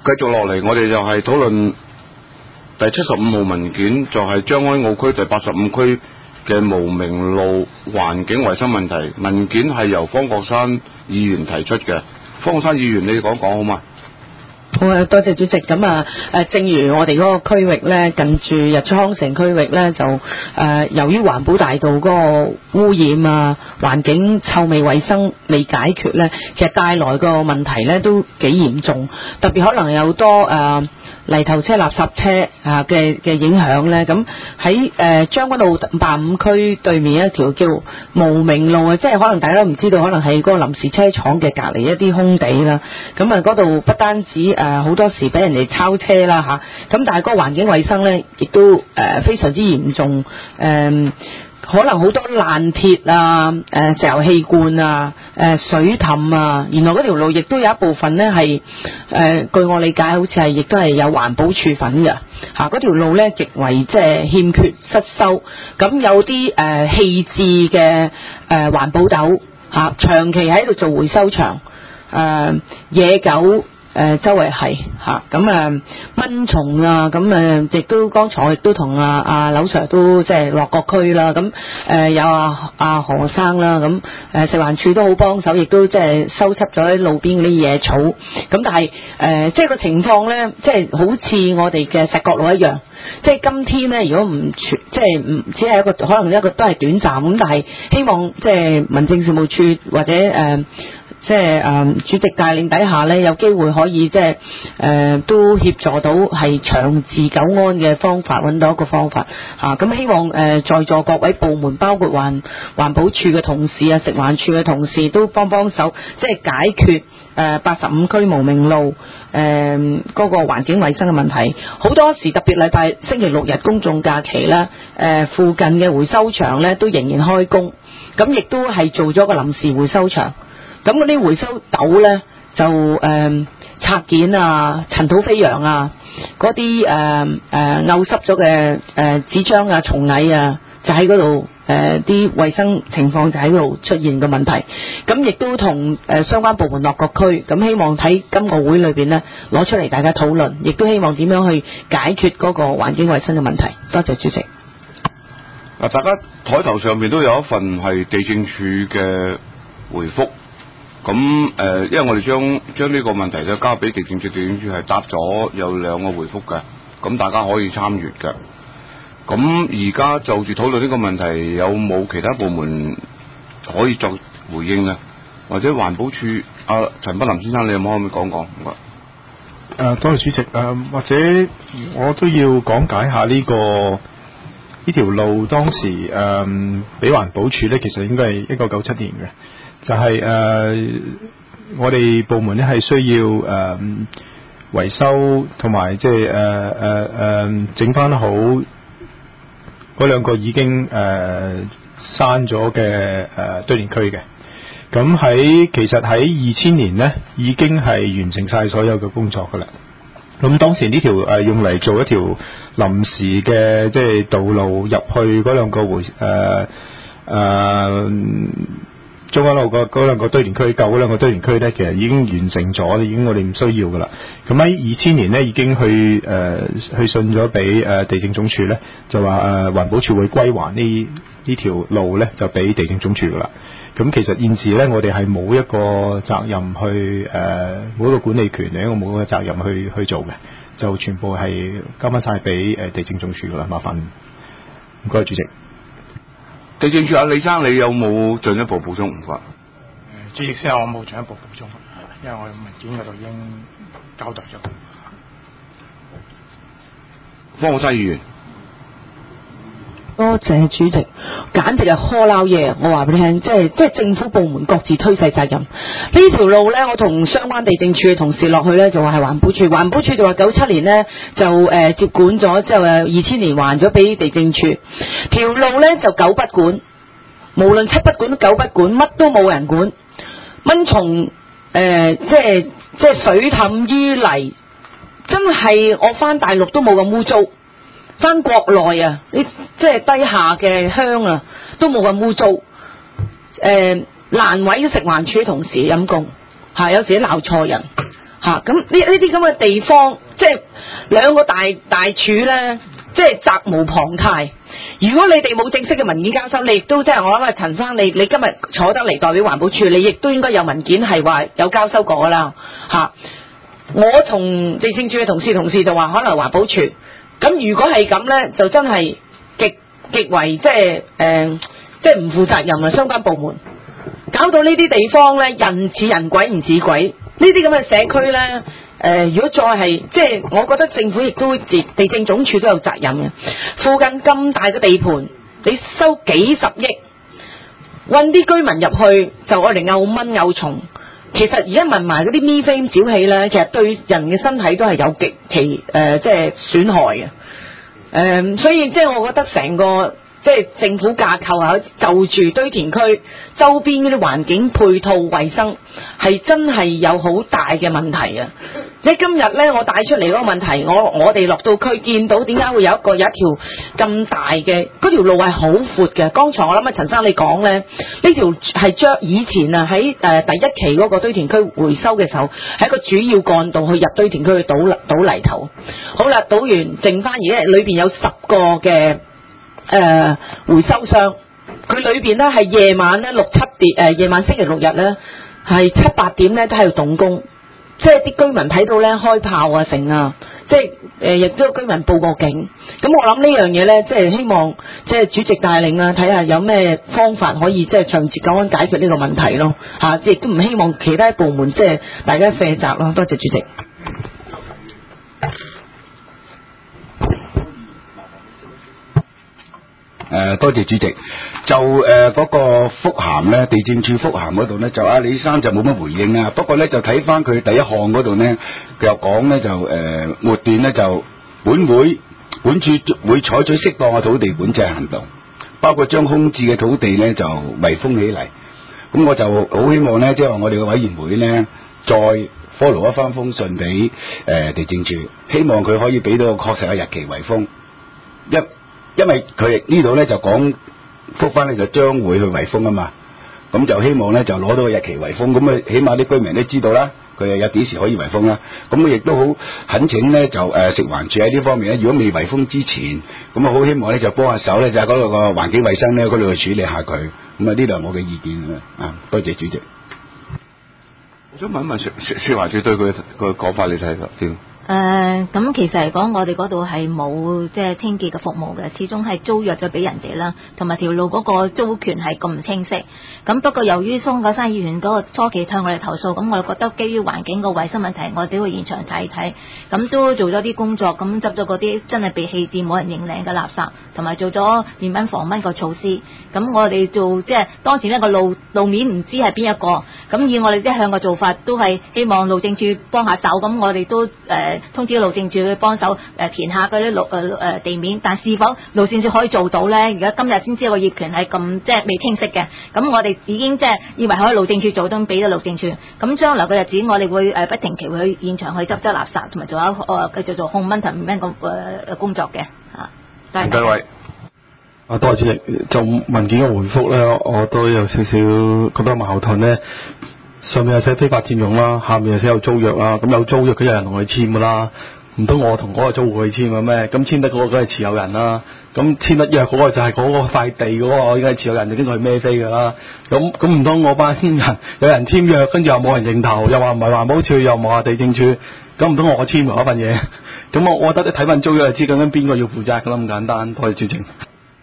繼續落嚟，我哋就係討論第75號文件，就係將軍澳區第85區嘅無名路環境衛生問題。文件係由方國珊議員提出嘅。方國珊議員，你講講好嘛？ 好啊，多謝主席。咁啊，正如我哋嗰個區域咧，近住日出康城區域咧，就由於環保大道嗰個污染啊、環境臭味衛生未解決咧，其實帶來個問題咧都幾嚴重，特別可能有多泥頭車、垃圾車嘅影響咧。咁喺將軍澳85區對面一條叫無名路啊，即係可能大家都唔知道，可能係嗰個臨時車廠嘅隔離一啲空地啦。咁啊，嗰度不單止好多時俾人哋抄車啦嚇，咁但係嗰個環境衛生咧，亦都非常之嚴重。可能好多爛鐵啊、石油氣罐啊、水凼啊，原來嗰條路亦都有一部分咧係據我理解，好似係亦都係有環保處分嘅嚇。嗰條路咧極為即係欠缺失修，咁有啲棄置嘅環保斗嚇，長期喺度做回收場，野狗。周圍係嚇，咁蚊蟲啊，咁亦都剛才我亦都同阿劉 Sir 都即係落過區啦，咁有阿何生啦，咁食環署都好幫手，亦都即係收葺咗喺路邊嗰啲野草，咁但係即係個情況咧，即係好似我哋嘅石角路一樣，即係今天咧，如果唔即係唔只係一個可能一個都係短暫咁，但係希望即係民政事務處或者即係主席帶領底下咧，有機會可以即係都協助到係長治久安嘅方法，揾到一個方法嚇。咁希望在座各位部門，包括環保處嘅同事啊、食環署嘅同事都幫手，即係解決85區無名路嗰個環境衛生嘅問題。好多時特別禮拜星期六日公眾假期啦，附近嘅回收場咧都仍然開工，咁亦都係做咗個臨時回收場。咁嗰啲回收斗咧就拆件啊、塵土飛揚啊、嗰啲漚濕咗嘅紙張啊、蟲蟻啊，就喺嗰度啲衛生情況就喺嗰度出現個問題。咁亦都同相關部門落個區，咁希望喺今個會裏邊咧攞出嚟大家討論，亦都希望點樣去解決嗰個環境衛生嘅問題。多謝主席。 大家台頭上面都有一份係地政處嘅回覆。咁因為我哋將呢個問題咧交俾地政處係答咗有2個回覆嘅，咁大家可以參閱嘅。咁而家就住討論呢個問題，有冇其他部門可以作回應呢？或者環保處陳柏霖先生，你可唔可以講講？ 多謝主席。或者我都要講解下呢條路當時俾環保署咧，其實應該係1997年嘅。就係我哋部門咧係需要維修同埋即係整翻好嗰2個已經閂咗嘅堆填區嘅。咁其實喺2000年咧已經係完成晒所有嘅工作噶啦。咁當時呢條用嚟做一條臨時嘅即係道路入去嗰2個中間路嗰2個堆填區，舊嗰2個堆填區咧，其實已經完成咗，已經我哋唔需要噶啦。咁喺2000年咧，已經去信咗俾地政總署咧，就話環保署會歸還呢條路咧，就俾地政總署噶啦。咁其實現時咧，我哋係冇一個責任去冇一個管理權，另一個冇一個責任去做嘅，就全部係交翻晒俾地政總署噶啦。麻煩，唔該主席。 地政處李生，你有冇進一步補充？唔該。 主席先，我冇進一步補充，因為我文件嗰度已經交代咗。 方國珊議員。 多謝主席，簡直係呵撈嘢。我話俾你聽，即係政府部門各自推卸責任。呢條路呢，我同相關地政處嘅同事落去呢，就話係環保處，環保處就話97年呢，就接管咗，之後2000年還咗俾地政處。條路呢，就9不管，無論7不管9不管，乜都冇人管。蚊蟲即係水凼淤泥，真係我返大陸都冇咁污糟。翻國內啊，你即係低下嘅鄉啊，都冇咁污糟。難為食環署同事陰公嚇，有時鬧錯人咁呢啲咁嘅地方，即係兩個大處咧，即係責無旁貸。如果你哋冇正式嘅文件交收，你亦都即係我諗啊，陳生你今日坐得嚟代表環保署，你亦都應該有文件係話有交收過啦我同地政處嘅同事就話可能環保署，咁如果係咁咧，就真係極為即係唔負責任啊！相關部門搞到呢啲地方咧，人似人鬼唔似鬼，呢啲咁嘅社區咧。如果再係即係，我覺得政府亦都地政總署都有責任嘅。附近咁大嘅地盤，你收幾十億，運啲居民入去就愛嚟漚蚊漚蟲。其實而家聞埋嗰啲 methane 沼氣咧，其實對人嘅身體都係有極其即係損害嘅。所以即係我覺得成個即係政府架構就住堆填區周邊嗰啲環境配套衛生係真係有好大嘅問題啊！即係今日咧，我帶出嚟嗰個問題，我哋落到區見到點解會有一條咁大嘅嗰條路係好闊嘅。剛才我諗陳生你講咧，呢條係將以前啊喺第一期嗰個堆填區回收嘅時候，係一個主要幹道去入堆填區去倒泥頭。好啦，倒完剩翻而家裏邊有10個嘅回收箱，佢裏邊咧係夜晚咧6、7點夜晚星期六日咧係7、8點咧都喺度動工。即係啲居民睇到咧開炮啊成啊，即係亦都有居民報過警。咁我諗呢樣嘢咧，即係希望即係主席帶領啊，睇下有咩方法可以即係長治久安解決呢個問題咯亦都唔希望其他部門即係大家卸責咯。多謝主席。 多謝主席。就嗰個覆函咧，地政處覆函嗰度咧，就李生就冇乜回應啊。不過咧就睇翻佢第一項嗰度咧，佢又講咧就末段咧就本處會採取適當嘅土地管制行動，包括將空置嘅土地咧就圍封起嚟。咁我就好希望咧，即係話我哋嘅委員會咧再 follow 一翻封信俾地政處，希望佢可以俾到個確實嘅日期圍封。因為佢呢度咧就講覆翻咧就將會去圍封啊嘛，咁就希望咧就攞到個日期圍封，咁起碼啲居民都知道啦，佢又有幾時可以圍封啦。咁我亦都好懇請咧就食環署喺呢方面咧，如果未圍封之前，咁好希望咧就幫下手咧，就喺嗰度個環境衛生咧嗰度去處理下佢。咁呢度係我嘅意見啊，多謝主席。 我想問一問食環署對佢個講法你睇法點？ 咁其實嚟講，我哋嗰度係冇即係清潔嘅服務嘅，始終係租約咗俾人哋啦，同埋條路嗰個租權係咁唔清晰。咁不過由於松果山議員嗰個初期向我哋投訴，咁我哋覺得基於環境個衛生問題，我哋去現場睇睇，咁都做咗啲工作，咁執咗嗰啲真係被棄置冇人認領嘅垃圾，同埋做咗滅蚊防蚊個措施。咁我哋做即係當時呢個路面唔知係邊一個，咁以我哋一向嘅做法都係希望路政處幫下手，咁我哋都通知路政處去幫手填下嗰啲地面，但是否路政處可以做到呢？而家今日先知道個業權係咁即係未清晰嘅，咁我哋已經即係以為可以路政處做，都俾咗路政處。咁將來嘅日子，我哋會不定期會去現場去執垃圾，同埋做下繼續做控蚊同滅蚊個工作嘅嚇。 各位。 多謝主席。就文件嘅回覆咧，我都有少少覺得矛盾咧。上面又寫非法佔用啦，下面又寫有租約啦。咁有租約，佢有人同佢簽噶啦，唔通我同嗰個租戶去簽嘅咩？咁簽得嗰個梗係持有人啦。咁簽得約嗰個就係嗰個塊地嗰個，應該係持有人，就經過去孭飛噶啦。咁唔通我班人有人簽約，跟住又冇人認頭，又話唔係環保署，又冇話地政處，咁唔通我簽嗰份嘢？咁我覺得你睇份租約就知究竟邊個要負責噶啦，咁簡單。多謝主席。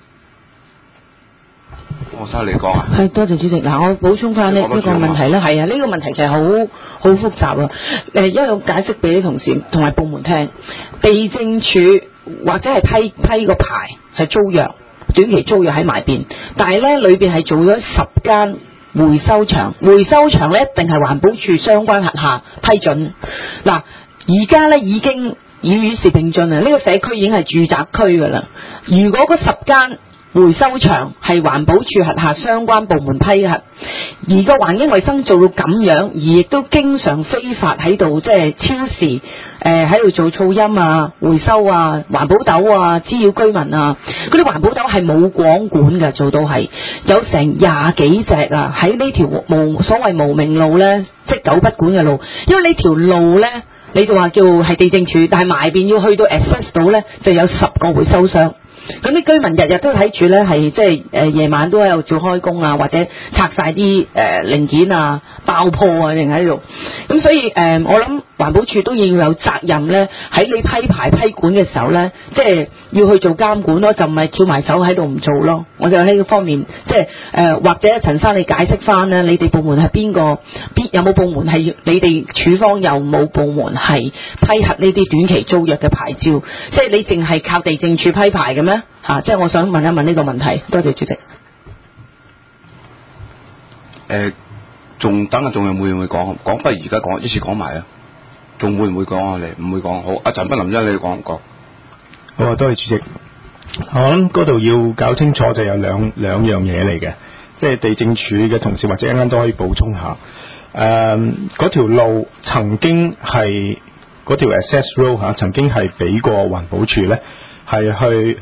我收你講啊。 係，多謝主席。嗱，我補充翻呢個問題咧，係啊，呢個問題其實好複雜啊。因為我解釋俾啲同事同埋部門聽，地政處或者係批個牌係租約，短期租約喺埋邊，但係咧裏邊係做咗10間回收場，回收場咧一定係環保署相關轄下批准。嗱，而家咧已經與時並進啊！呢個社區已經係住宅區噶啦。如果嗰10間回收場係環保署轄下相關部門批核，而個環境衛生做到咁樣，而亦都經常非法喺度即係超時喺度做噪音啊、回收啊、環保斗啊、滋擾居民啊，嗰啲環保斗係冇廣管嘅，做到係有成20幾隻啊，喺呢條所謂無名路呢，即九不管嘅路，因為呢條路呢，你就話叫係地政署，但係埋邊要去到 access 到呢，就有10個回收箱。咁啲居民日日都睇住咧，係即係夜晚都喺度照開工啊，或者拆晒啲零件啊、爆破啊，定喺度。咁所以我諗環保署都要有責任咧，喺你批牌批管嘅時候咧，即係要去做監管咯，就唔係翹埋手喺度唔做咯。我就喺呢個方面，即係或者陳生你解釋翻咧，你哋部門係邊個？有冇部門係你哋署方有冇部門係批核呢啲短期租約嘅牌照？即係你淨係靠地政署批牌嘅咩？即係我想問一問呢個問題。多謝主席。 仲等下仲有會唔會講？講不如而家講，一次講埋啊！仲會唔會講啊？你唔會講好？阿陳斌林生你講唔講？ 好啊，多謝主席。我諗嗰度要搞清楚就有兩樣嘢嚟嘅，即係地政署嘅同事或者一陣間都可以補充下。嗰條路曾經係嗰條 access road 曾經係俾過環保署咧，係去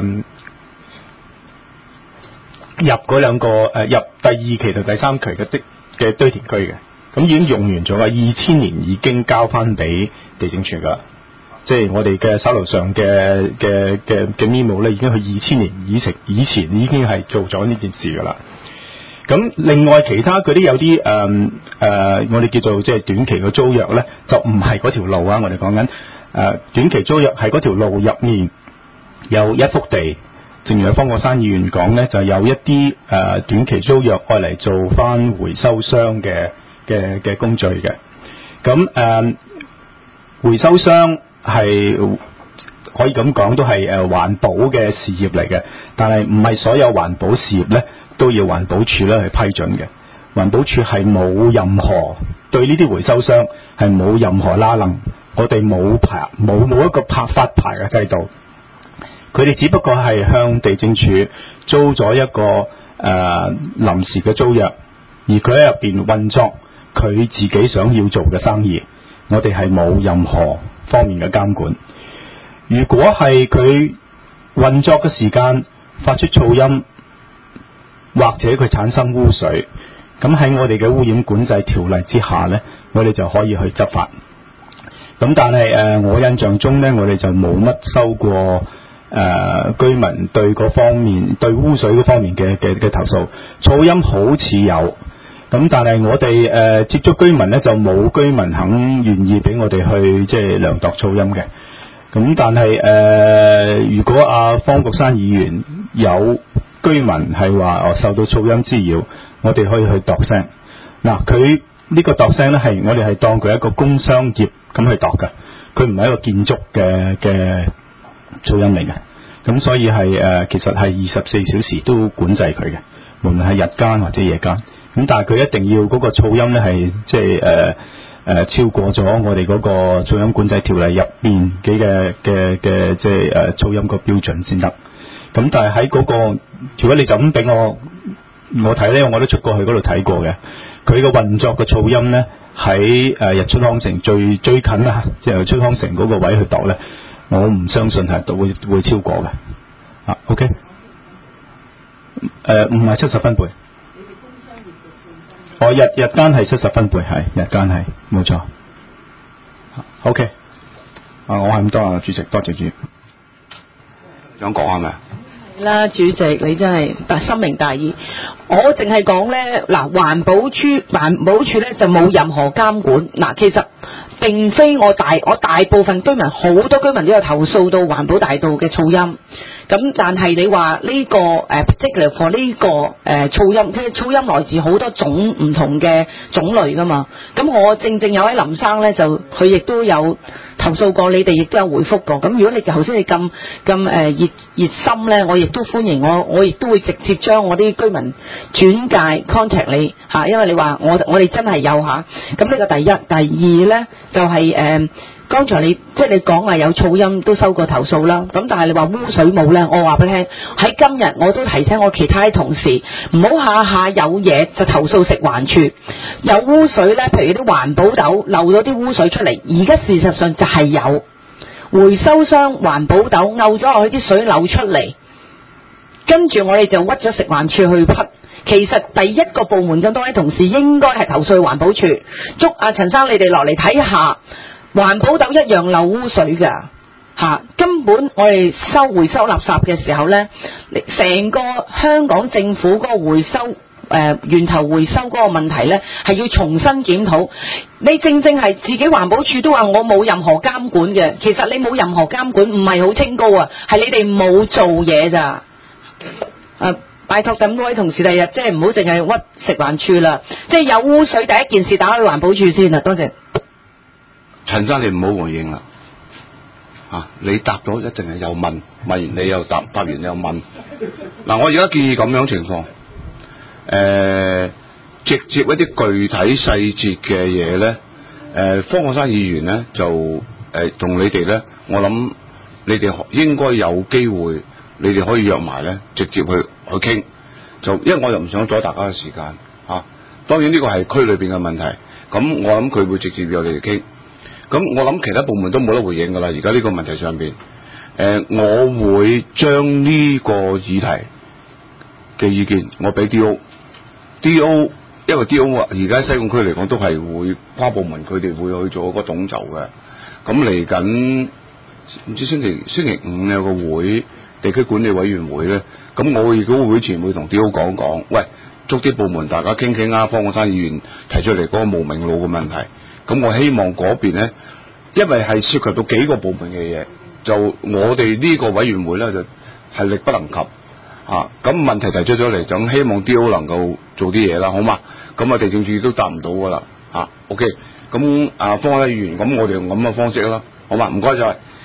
入嗰兩個入第2期同第3期嘅堆填區嘅，咁已經用完咗啦。2000年已經交翻俾地政署噶，即係我哋嘅手頭上嘅 memo 咧，已經去2000年以前已經係做咗呢件事噶啦。咁另外其他嗰啲有啲我哋叫做即係短期嘅租約咧，就唔係嗰條路啊。我哋講緊短期租約係嗰條路入面有一幅地，正如方國珊議員講咧，就有一啲短期租約愛嚟做翻回收商嘅工序嘅。咁回收商係可以咁講，都係環保嘅事業嚟嘅，但係唔係所有環保事業咧都要環保署咧去批准嘅。環保署係冇任何對呢啲回收商係冇任何拉楞，我哋冇一個發牌嘅制度。佢哋只不過係向地政署租咗一個臨時嘅租約，而佢喺入邊運作佢自己想要做嘅生意，我哋係冇任何方面嘅監管。如果係佢運作嘅時間發出噪音，或者佢產生污水，咁喺我哋嘅污染管制條例之下呢，我哋就可以去執法。咁但係我印象中呢，我哋就冇乜收過居民對嗰方面對污水嗰方面嘅投訴。噪音好似有，咁但係我哋接觸居民呢，就冇居民肯願意俾我哋去即係量度噪音嘅。咁但係如果方國珊議員有居民係話受到噪音滋擾，我哋可以去度聲。嗱，佢呢個度聲呢，係我哋係當佢一個工商業咁去度㗎，佢唔係一個建築嘅噪音嚟嘅。咁所以係其實係24小時都管制佢嘅，無論係日間或者夜間。咁但係佢一定要嗰個噪音呢，係即係超過咗我哋嗰個噪音管制條例入邊嘅即係噪音個標準先得。咁但係喺嗰個，如果你就咁俾我睇咧，我都出過去嗰度睇過嘅。佢個運作嘅噪音咧，喺日出康城最近啦，即係日出康城嗰個位去度咧，我唔相信係會超過嘅。OK， 唔係70分貝。日間係70分貝，係日間係冇錯。OK， 我係咁多啊，主席，多謝主席。 想講係咪？ 啦，主席你真係深明大義。我淨係講咧，嗱，環保署咧就冇任何監管。嗱，其實並非我大部分居民，好多居民都有投訴到環保大道嘅噪音。咁但係你話呢個particular for 呢個噪音，即係噪音來自好多種唔同嘅種類噶嘛。咁我正有位林生咧，就佢亦都有投訴過，你哋亦都有回覆過。咁如果你頭先你咁熱心咧，我亦都歡迎，我亦都會直接將我啲居民轉介 contact 你嚇，因為你話我哋真係有嚇。咁呢個第一，第二咧就係剛才你即係你講話有噪音都收過投訴啦，咁但係你話污水冇咧，我話俾你聽，喺今日我都提醒我其他啲同事，唔好下下有嘢就投訴食環署，有污水咧，譬如啲環保斗漏咗啲污水出嚟，而家事實上就係有回收商環保斗漚咗落去啲水流出嚟，跟住我哋就屈咗食環署去批。其實第一個部門咁多位同事應該係投訴環保署，捉阿陳生你哋落嚟睇下，環保斗一樣漏污水㗎嚇，根本我哋回收垃圾嘅時候呢，成個香港政府嗰個回收源頭回收嗰個問題呢，係要重新檢討。你正係自己環保署都話我冇任何監管嘅，其實你冇任何監管唔係好清高啊，係你哋冇做嘢咋。拜託咁多位同事第日即係唔好淨係屈食環署啦，即係有污水第一件事打去環保署先啦，多謝。 陳生你唔好回應啦，你答咗一定係又問完你又答完又問。嗱，我而家建議咁樣情況，直接一啲具體細節嘅嘢咧，方國珊議員咧就同你哋咧，我諗你哋應該有機會。你哋可以約埋咧，直接去傾，就因為我又唔想阻大家嘅時間嚇。當然呢個係區裏邊嘅問題，咁我諗佢會直接約你哋傾。咁我諗其他部門都冇得回應㗎啦。而家呢個問題上邊，我會將呢個議題嘅意見我俾 D.O.，因為 D.O. 而家西貢區嚟講都係會跨部門，佢哋會去做個統籌嘅。咁嚟緊唔知星期五有個會。地區管理委員會咧，咁我亦都會前會同 D.O. 講，喂，捉啲部門大家傾傾啊，方國珊議員提出嚟嗰個無名路嘅問題，咁我希望嗰邊咧，因為係涉及到幾個部門嘅嘢，就我哋呢個委員會咧就係力不能及咁問題提出咗嚟，就希望 D.O. 能夠做啲嘢啦，好嘛？咁地政處都答唔到噶啦，OK，咁方國珊議員，咁我哋用咁嘅方式啦，好嘛？唔該晒。